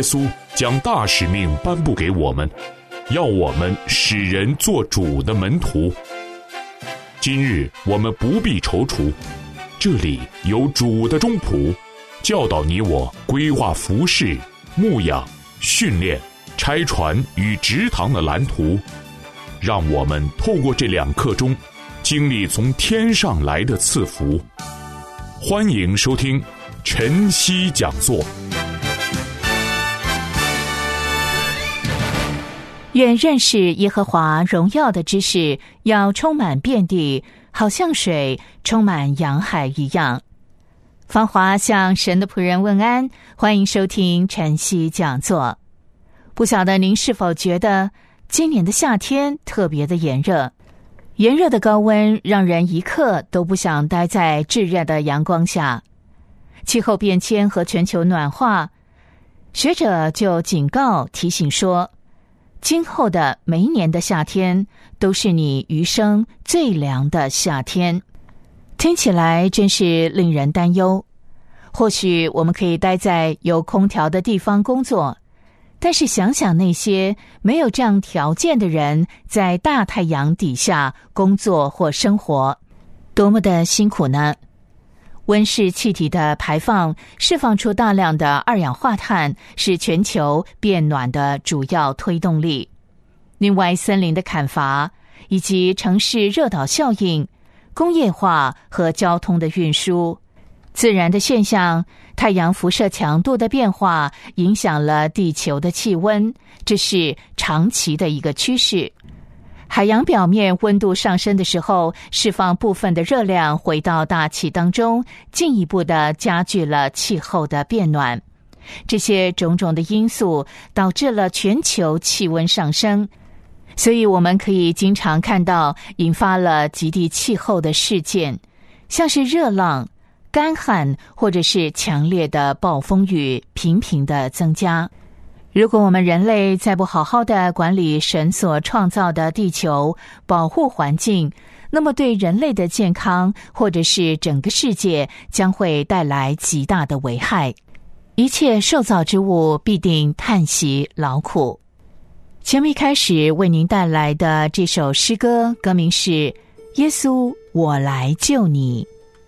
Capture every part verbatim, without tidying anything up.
稣将大使命颁布给我们，要我们使人做主的门徒。今日我们不必踌躇，这里有主的中仆，教导你我规划服事、牧养、训练、拆船与植堂的蓝图，让我们透过这两刻钟，经历从天上来的赐福。欢迎收听晨曦讲座。 愿认识耶和华荣耀的知识要充满遍地，好像水充满洋海一样。芳华向神的仆人问安，欢迎收听晨曦讲座。不晓得您是否觉得今年的夏天特别的炎热？炎热的高温让人一刻都不想待在炙热的阳光下。气候变迁和全球暖化，学者就警告提醒说，今后的每一年的夏天都是你余生最凉的夏天。听起来真是令人担忧。或许我们可以待在有空调的地方工作，但是想想那些没有这样条件的人在大太阳底下工作或生活，多么的辛苦呢？温室气体的排放释放出大量的二氧化碳，是全球变暖的主要推动力。另外，森林的砍伐以及城市热岛效应、工业化和交通的运输、自然的现象、太阳辐射强度的变化影响了地球的气温，这是长期的一个趋势。海洋表面温度上升的时候，释放部分的热量回到大气当中，进一步的加剧了气候的变暖。这些种种的因素导致了全球气温上升，所以我们可以经常看到引发了极地气候的事件，像是热浪、干旱或者是强烈的暴风雨频频的增加。如果我们人类再不好好的管理神所创造的地球，保护环境，那么对人类的健康或者是整个世界将会带来极大的危害。一切受造之物必定叹息劳苦。节目一开始为您带来的这首诗歌，歌名是《耶稣，我来救你》。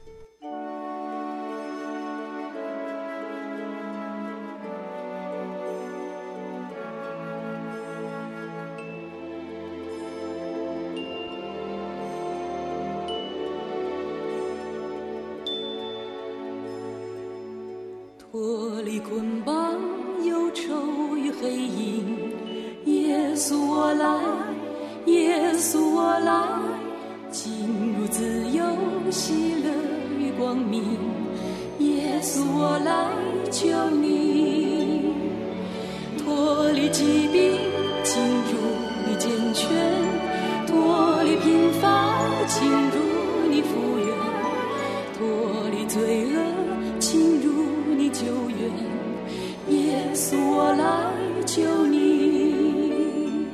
脱离捆绑忧愁与黑影，耶稣我来，耶稣我来，进入自由喜乐与光明，耶稣我来救你。脱离疾病进入你健全，脱离贫乏进入你福源，脱离罪恶进入你救援，耶稣我来救你。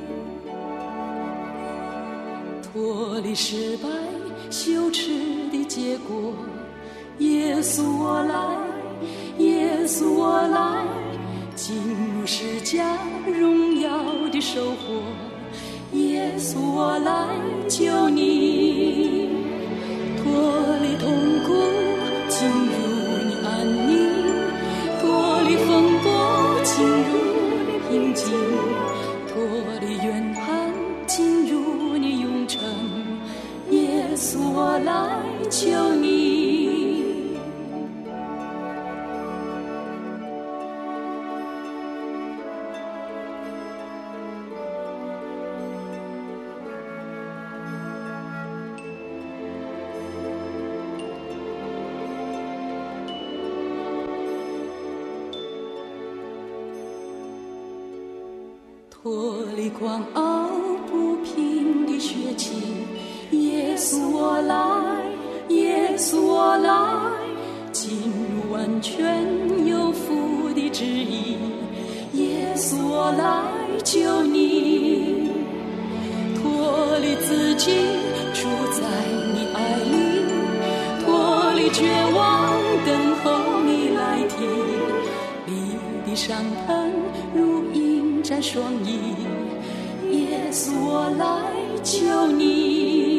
脱离失败羞耻的结果，耶稣我来，耶稣我来，进入释迦荣耀的收获，耶稣我来救你。脱离痛苦进入你安宁，脱离风波进入你平静，脱离怨恨进入你永恒，耶稣我来救你。脱离狂傲不平的血气，耶稣我来，耶稣我来，进入完全有福的旨意，耶稣我来救你。脱离自己住在你爱里，脱离绝望等候你来替，你的伤痕展双翼，耶稣我来求你。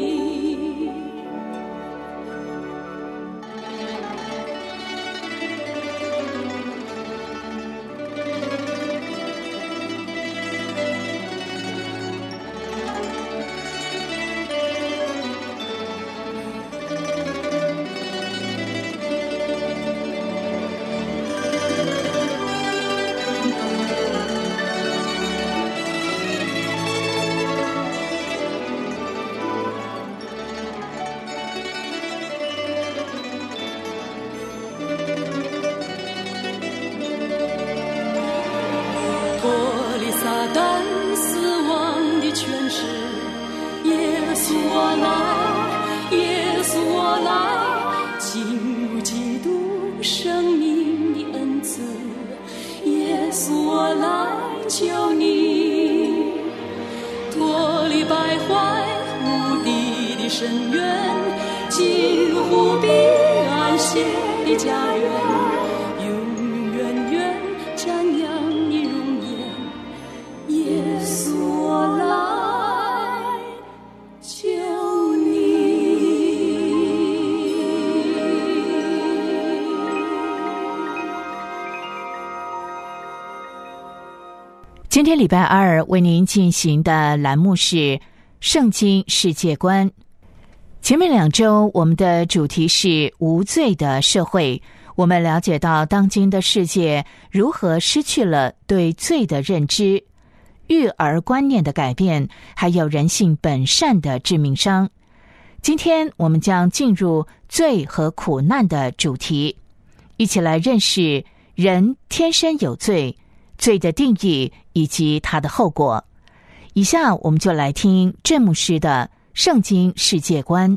今天礼拜二为您进行的栏目是圣经世界观。前面两周我们的主题是无罪的社会，我们了解到当今的世界如何失去了对罪的认知，育儿观念的改变，还有人性本善的致命伤。今天我们将进入罪和苦难的主题，一起来认识人天生有罪，罪的定义以及它的后果。以下我们就来听郑牧师的圣经世界观。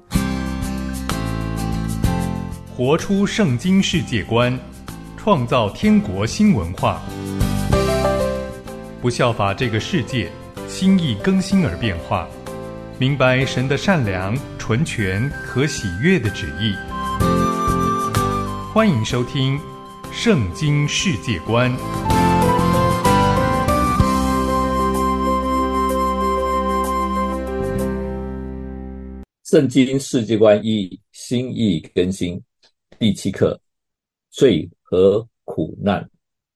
活出圣经世界观，创造天国新文化。不效法这个世界，心意更新而变化，明白神的善良、纯全、可喜悦的旨意。欢迎收听圣经世界观。 圣经世界观一，心意更新，第七课，罪和苦难。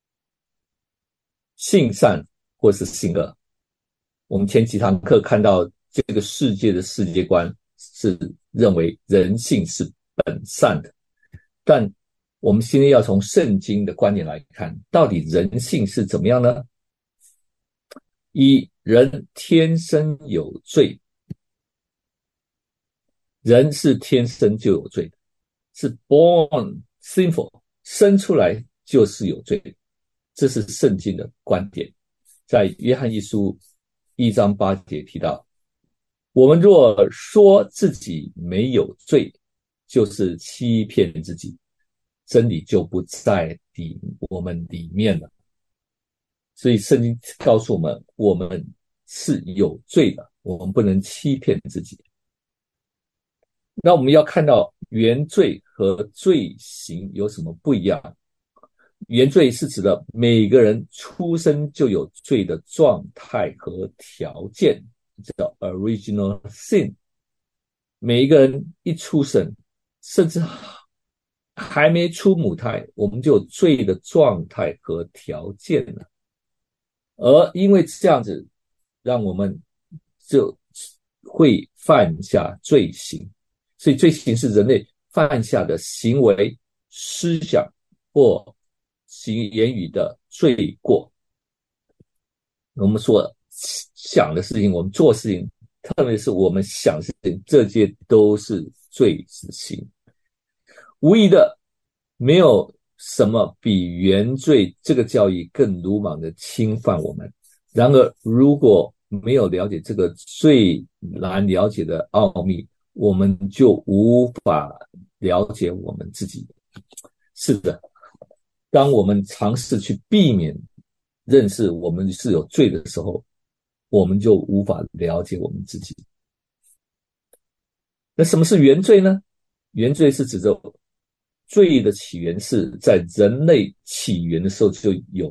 性善或是性恶，我们前几堂课看到这个世界的世界观是认为人性是本善的，但我们今天要从圣经的观点来看，到底人性是怎么样呢？一，人天生有罪。人是天生就有罪的，是 born sinful， 生出来就是有罪的，这是圣经的观点。在约翰一书一章八节提到，我们若说自己没有罪，就是欺骗自己，真理就不在里我们里面了。所以圣经告诉我们，我们是有罪的，我们不能欺骗自己。那我们要看到原罪和罪行有什么不一样。原罪是指的每个人出生就有罪的状态和条件，叫 original sin。 每一个人一出生，甚至还没出母胎，我们就有罪的状态和条件了。而因为这样子，让我们就会犯下罪行。所以罪行是人类犯下的行为、思想或行言语的罪过。我们所想的事情，我们做事情，特别是我们想的事情，这些都是罪行。无疑的，没有什么比原罪这个教义更鲁莽的侵犯我们。然而，如果没有了解这个最难了解的奥秘，我们就无法了解我们自己。是的，当我们尝试去避免认识我们是有罪的时候，我们就无法了解我们自己。那什么是原罪呢？原罪是指着罪的起源是在人类起源的时候就有的，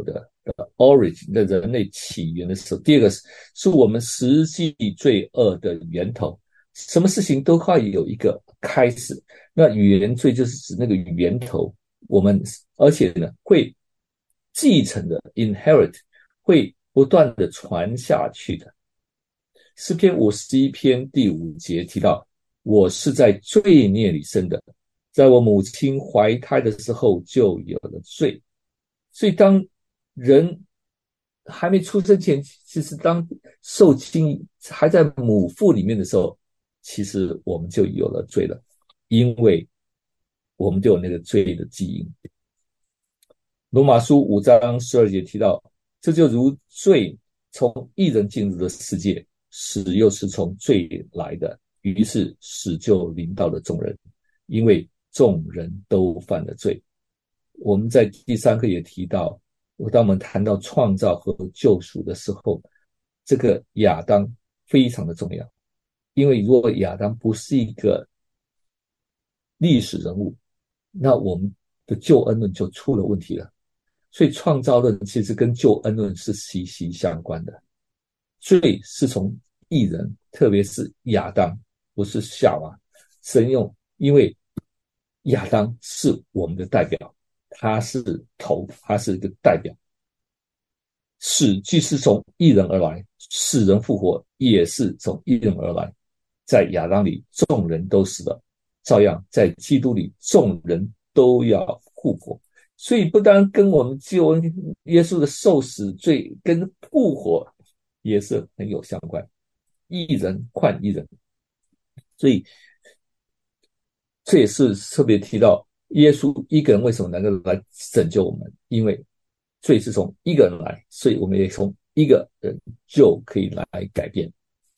的 origin 的人类起源的时候，第二个是是我们实际罪恶的源头。什么事情都会有一个开始，那原罪就是指那个源头，我们而且呢会继承的 inherit 会不断的传下去的。诗篇五十一篇第五节提到，我是在罪孽里生的，在我母亲怀胎的时候就有了罪。所以当人还没出生前，其实当受精还在母腹里面的时候，其实我们就有了罪了，因为我们就有那个罪的基因。罗马书五章十二节提到，这就如罪从一人进入了世界，死又是从罪来的，于是死就临到了众人，因为众人都犯了罪。我们在第三课也提到，当我们谈到创造和救赎的时候，这个亚当非常的重要。因为如果亚当不是一个历史人物，那我们的救恩论就出了问题了。所以创造论其实跟救恩论是息息相关的。罪是从一人，特别是亚当，不是夏娃，神用，因为亚当是我们的代表，他是头，他是一个代表。死既是从一人而来，死人复活也是从一人而来。在亚当里众人都死了，照样在基督里众人都要复活。所以不单跟我们救恩耶稣的受死罪跟复活也是很有相关，一人换一人。所以这也是特别提到耶稣一个人为什么能够来拯救我们，因为罪是从一个人来，所以我们也从一个人就可以来改变。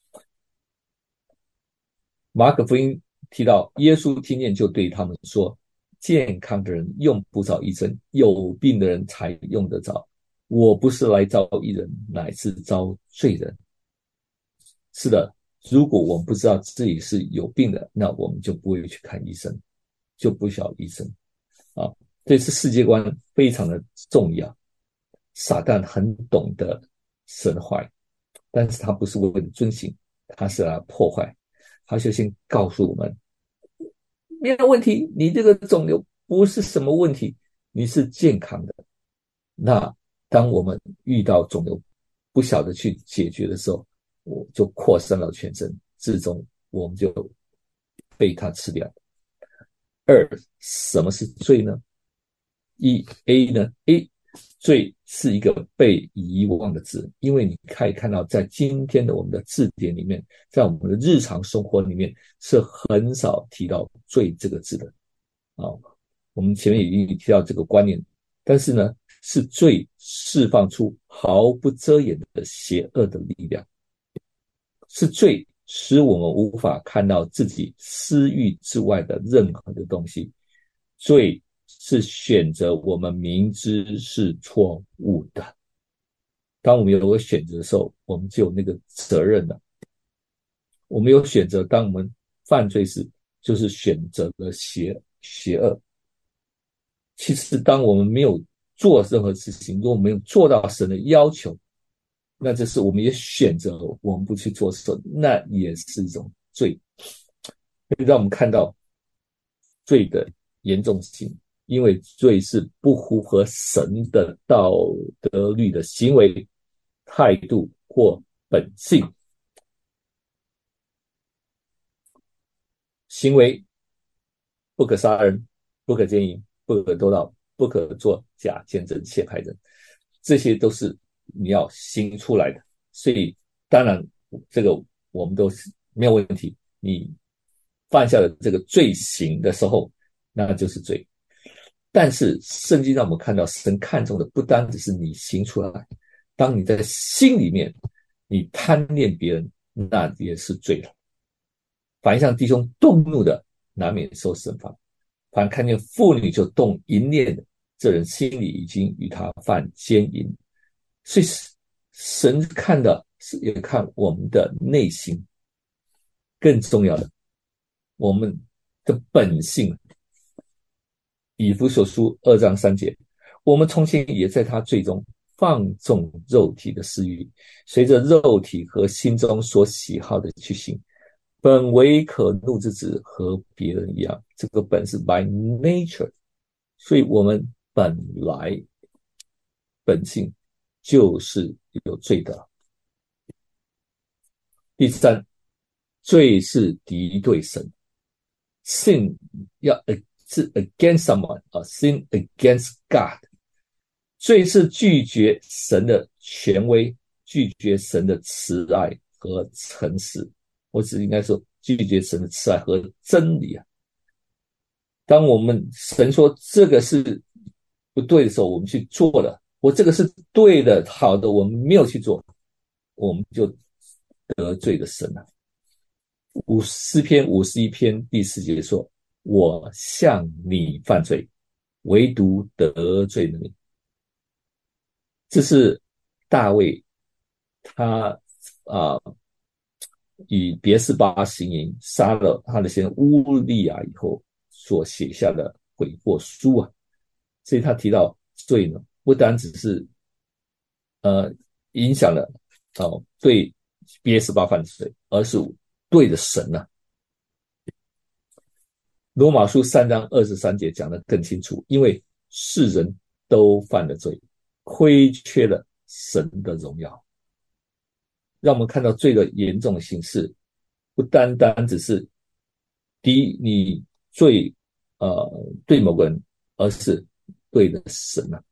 马可福音提到，耶稣听见就对他们说，健康的人用不着医生，有病的人才用得着。我不是来招义人，乃是招罪人。是的，如果我们不知道自己是有病的，那我们就不会去看医生，就不需要医生啊。这是世界观非常的重要。撒旦很懂得神坏，但是他不是为了遵行，他是来破坏。他就先告诉我们，没有问题，你这个肿瘤不是什么问题，你是健康的。那当我们遇到肿瘤不晓得去解决的时候，我就扩散到全身，最终我们就被它吃掉。二，什么是罪呢？一 A 呢 A罪是一个被遗忘的字，因为你可以看到在今天的我们的字典里面，在我们的日常生活里面是很少提到罪这个字的啊。我们前面已经提到这个观念，但是呢，是罪释放出毫不遮掩的邪恶的力量，是罪使我们无法看到自己私欲之外的任何的东西，罪是选择我们明知是错误的。当我们有个选择的时候，我们就有那个责任了。我们有选择，当我们犯罪时，就是选择了邪邪恶。其实当我们没有做任何事情，如果没有做到神的要求，那这是我们也选择我们不去做的时候，那也是一种罪。让我们看到罪的严重性，因为罪是不符合神的道德律的行为、态度或本性。行为不可杀人，不可奸淫，不可偷盗，不可作假见证陷害人，这些都是你要行出来的。所以当然这个我们都是没有问题，你犯下了这个罪行的时候，那就是罪。但是圣经让我们看到，神看重的不单只是你行出来，当你在心里面你贪恋别人，那也是罪了。凡向弟兄动怒的，难免受审判；凡看见妇女就动淫念的，这人心里已经与他犯奸淫。所以神看的是也看我们的内心，更重要的我们的本性。以弗所书二章三节，我们从前也在他罪中放纵肉体的私欲，随着肉体和心中所喜好的去行。本为可怒之子，和别人一样。这个本是 by nature， 所以我们本来本性就是有罪的。第三，罪是敌对神。sin 要是 against someone， 啊 sin against God。罪是拒绝神的权威，拒绝神的慈爱和诚实。或者应该说拒绝神的慈爱和真理啊。当我们神说这个是不对的时候，我们去做了，我这个是对的好的，我们没有去做，我们就得罪了神了。五诗篇五十一篇第四节说，我向你犯罪，唯独得罪了你。这是大卫他啊、呃以别是巴行淫杀了他的先生乌利亚以后所写下的悔过书啊。所以他提到罪呢，不单只是呃影响了哦对别是巴犯罪，而是对的神啊。罗马书三章二十三节讲得更清楚，因为世人都犯了罪，亏缺了神的荣耀。让我们看到罪的严重形式，不单单只是敌你罪呃对某个人，而是对的神啊。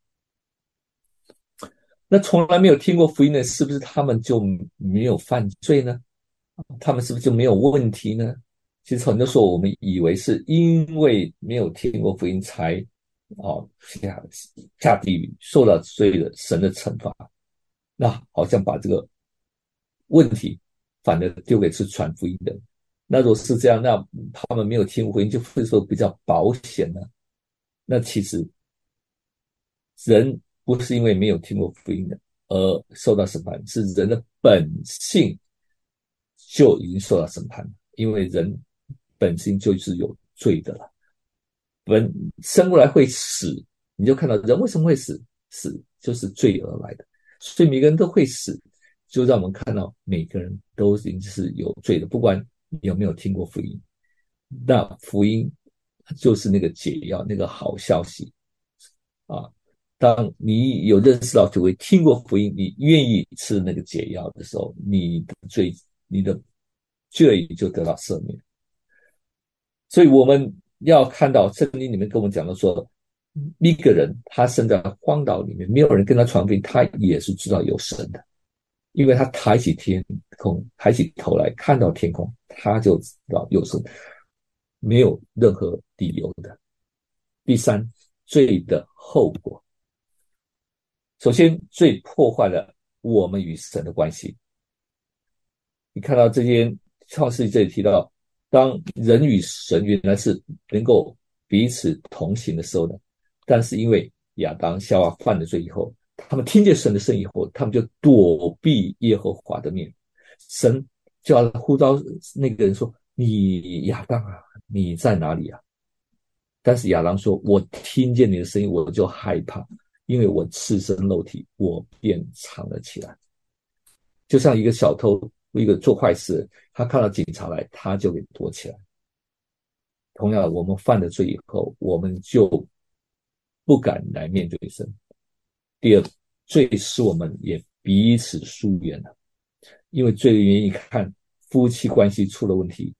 那从来没有听过福音的，是不是他们就没有犯罪呢？他们是不是就没有问题呢？其实很多时候我们以为是因为没有听过福音才哦下下地狱，受到罪的神的惩罚。那好像把这个问题反而丢给是传福音的。那如果是这样，那他们没有听福音就会说比较保险呢？那其实人不是因为没有听过福音的而受到审判，是人的本性就已经受到审判了，因为人本性就是有罪的了。本生过来会死，你就看到人为什么会死，死就是罪而来的，所以每个人都会死，就让我们看到每个人都已经是有罪的，不管你有没有听过福音。那福音就是那个解药，那个好消息啊。当你有认识到就会听过福音，你愿意吃那个解药的时候，你的罪你的罪就得到赦免。所以我们要看到圣经里面跟我们讲的说，一个人他生在荒岛里面，没有人跟他传福音，他也是知道有神的，因为他抬起天空，抬起头来看到天空，他就知道有神，没有任何理由的。第三，罪的后果。首先，罪破坏了我们与神的关系。你看到这些创世记这里提到，当人与神原来是能够彼此同行的时候呢，但是因为亚当夏娃犯了罪以后，他们听见神的声音以后，他们就躲避耶和华的面。神就要呼召那个人说，你亚当啊，你在哪里啊？但是亚当说，我听见你的声音我就害怕，因为我赤身露体，我便藏了起来。就像一个小偷，一个做坏事，他看到警察来，他就给躲起来。同样，我们犯了罪以后，我们就不敢来面对神。第二，罪使我们也彼此疏远了，因为罪的原因，看夫妻关系出了问题，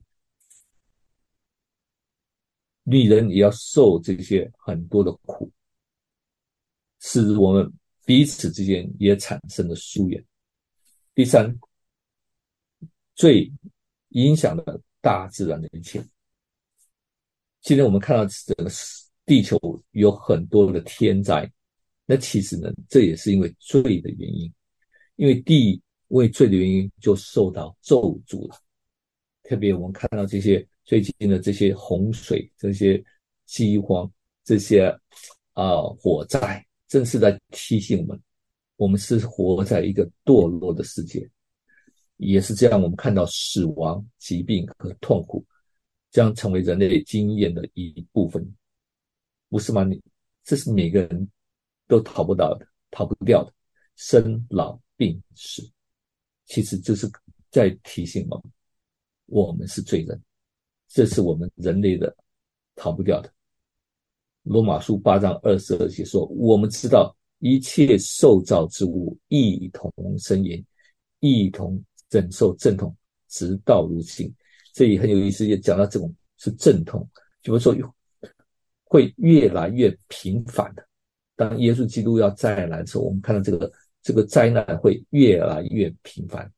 女人也要受这些很多的苦，使我们彼此之间也产生了疏远。第三，罪影响了大自然的一切。今天我们看到整个地球有很多的天灾，那其实呢，这也是因为罪的原因，因为地为罪的原因就受到咒诅了。特别我们看到这些最近的这些洪水、这些饥荒、这些啊、呃、火灾，正是在提醒我们，我们是活在一个堕落的世界。也是这样，我们看到死亡、疾病和痛苦将成为人类经验的一部分，不是吗？这是每个人都逃不到的、逃不掉的。 生老病死，其实就是在提醒我们，我们是罪人，这是我们人类的逃不掉的。罗马书八章二十二节说，我们知道一切受造之物一同呻吟，一同忍受阵痛，直到如今。这也很有意思，也讲到这种是阵痛，就是说会越来越频繁的。当耶稣基督要再来的时候，我们看到这个这个灾难会越来越频繁。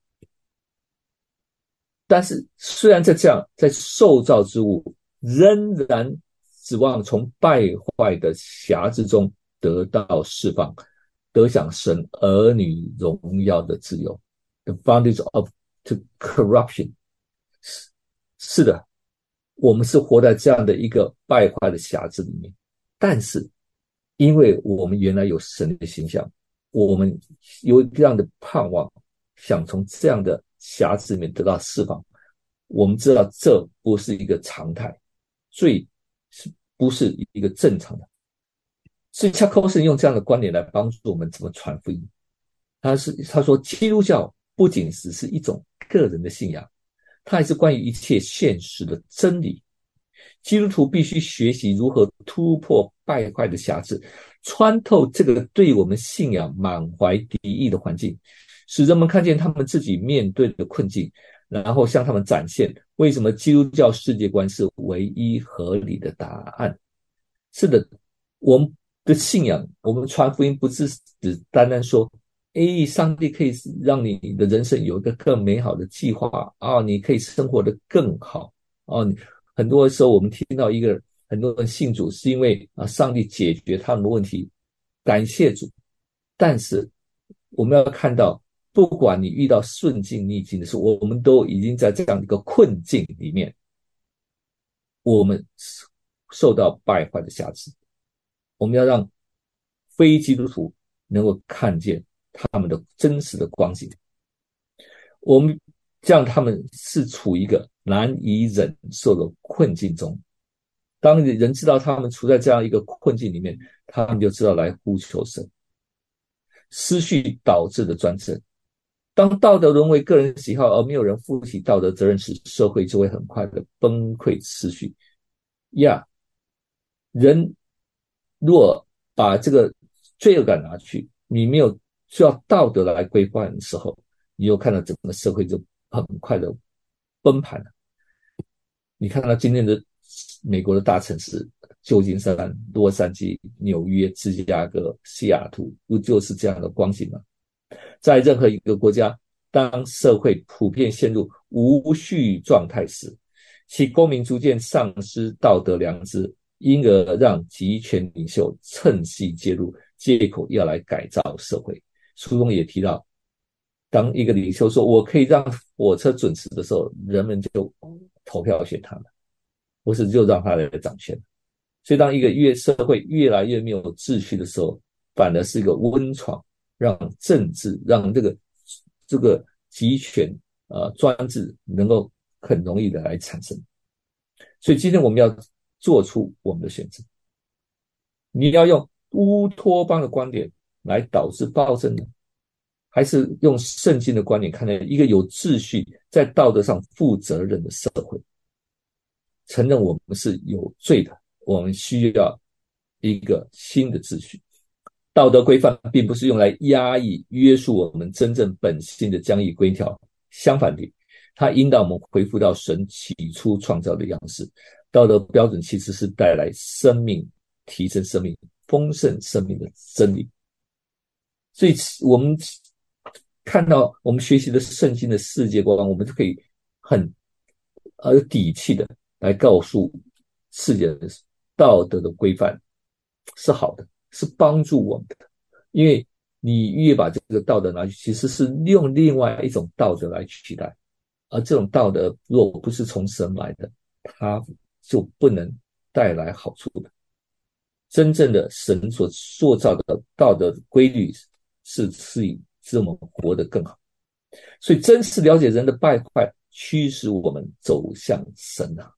但是虽然在这样，在受造之物仍然指望从败坏的辖制中得到释放，得享神儿女荣耀的自由。 The bondage of to corruption。 是的，我们是活在这样的一个败坏的辖制里面，但是因为我们原来有神的形象，我们有这样的盼望，想从这样的辖制里面得到释放。我们知道这不是一个常态，罪是不是一个正常的。所以恰寇斯用这样的观点来帮助我们怎么传福音。他是他说，基督教不仅只是一种个人的信仰，它还是关于一切现实的真理。基督徒必须学习如何突破败坏的辖制，穿透这个对我们信仰满怀敌意的环境，使人们看见他们自己面对的困境，然后向他们展现为什么基督教世界观是唯一合理的答案。是的，我们的信仰，我们传福音不是只单单说，诶，上帝可以让你的人生有一个更美好的计划啊，你可以生活得更好啊。很多时候我们听到一个很多人信主是因为啊，上帝解决他们的问题，感谢主。但是我们要看到，不管你遇到顺境逆境的时候，我们都已经在这样一个困境里面，我们受到败坏的辖制。我们要让非基督徒能够看见他们的真实的光景，我们让他们是处于一个难以忍受的困境中。当人知道他们处在这样一个困境里面，他们就知道来呼求神。失序导致的专政，当道德沦为个人喜好，而没有人负起道德责任时，社会就会很快的崩溃失序呀。人若把这个罪恶感拿去，你没有需要道德来规范的时候，你又看到整个社会就很快的崩盘了。你看到今天的美国的大城市，旧金山、洛杉矶、纽约、芝加哥、西雅图，不就是这样的光景吗？在任何一个国家，当社会普遍陷入无序状态时，其公民逐渐丧失道德良知，因而让极权领袖趁机介入，借口要来改造社会。书中也提到，当一个领袖说我可以让火车准时的时候，人们就投票选他们，不是就让他来掌权。所以当一个越社会越来越没有秩序的时候，反而是一个温床，让政治让这个这个集权呃专制能够很容易的来产生。所以今天我们要做出我们的选择，你要用乌托邦的观点来导致暴政呢，还是用圣经的观点看待一个有秩序在道德上负责任的社会，承认我们是有罪的，我们需要一个新的秩序。道德规范并不是用来压抑约束我们真正本性的疆域规条，相反地，它引导我们恢复到神起初创造的样式。道德标准其实是带来生命、提升生命、丰盛生命的真理。所以我们看到我们学习的圣经的世界观，我们就可以很有底气的来告诉世界的道德的规范是好的，是帮助我们的。因为你越把这个道德拿去，其实是用另外一种道德来取代，而这种道德若不是从神来的，它就不能带来好处的。真正的神所塑造的道德规律是使我们活得更好。所以真实了解人的败坏，驱使我们走向神啊。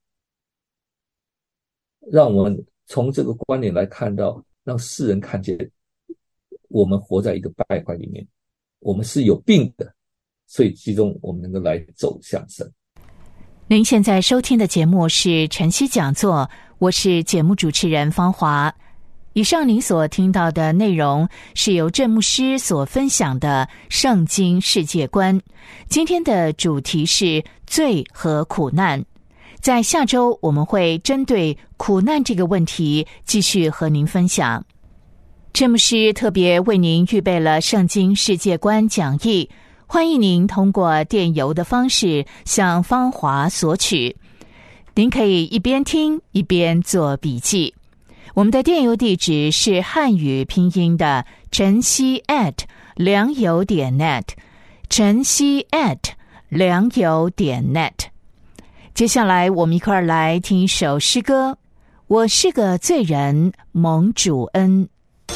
让我们从这个观点来看到，让世人看见我们活在一个败坏里面，我们是有病的，所以最终我们能够来走向神。 您现在收听的节目是晨曦讲座，我是节目主持人方华。以上您所听到的内容是由郑牧师所分享的圣经世界观，今天的主题是罪和苦难。在下周我们会针对苦难这个问题继续和您分享。郑牧师特别为您预备了圣经世界观讲义，欢迎您通过电邮的方式向芳华索取，您可以一边听一边做笔记。我们的电邮地址是汉语拼音的晨曦 at 良友点 net， 晨曦 at 良友点 net。 接下来我们一块儿来听一首诗歌，我是个罪人，蒙主恩。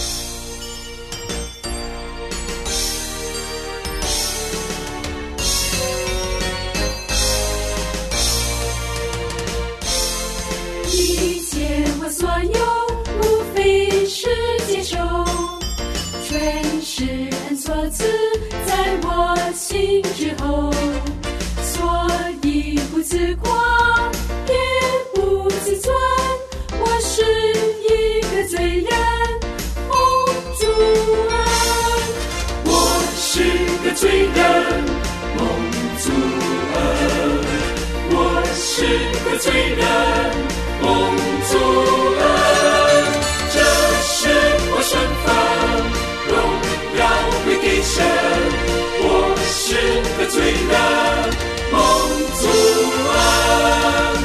一切我所有无非是接受，全是恩所赐在我心之后，所以不自夸也不自尊，我是一个罪人，蒙主恩。我是个罪人，蒙主恩。我是个罪人，蒙主恩。这是我身份，荣耀归给神。我是个罪人，蒙主恩。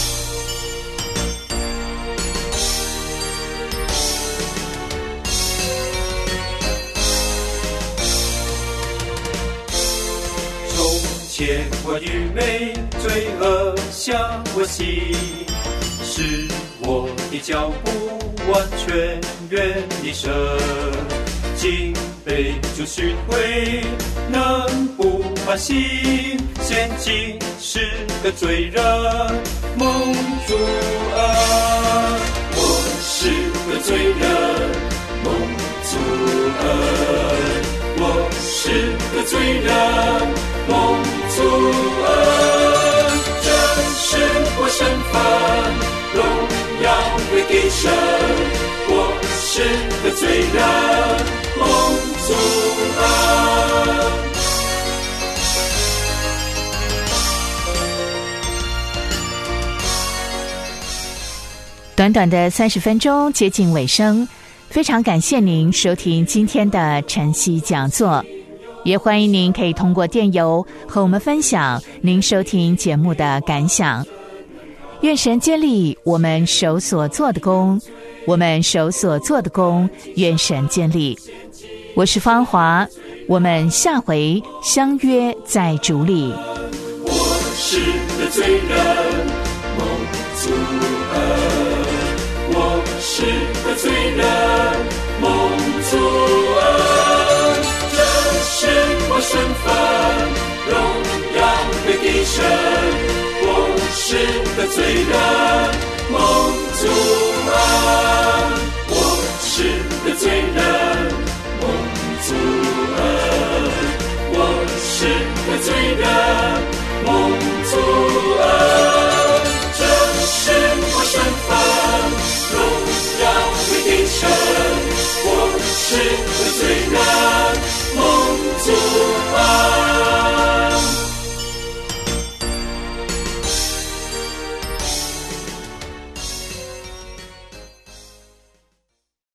从前我愚昧，罪恶向我袭，使我的脚步完全远离神。今被主寻回，能不欢喜？现今是个罪人，蒙主恩。我是个罪人，蒙主恩。我是个罪人，蒙主恩。这是我身份，荣耀归给神。我是个罪人，蒙主恩。 短短的三十分钟接近尾声，非常感谢您收听今天的晨曦讲座，也欢迎您可以通过电邮和我们分享您收听节目的感想。愿神接力我们手所做的工，我们手所做的工，愿神接力。我是芳华，我们下回相约在主里。 我是个罪人，蒙主恩。我是个罪人，蒙主恩。这是我身份，荣耀归给神。我是个罪人，蒙主恩。我是个罪人，蒙主恩。我是个罪人，蒙主恩。这是我身份，荣耀归给神。我是个罪人，蒙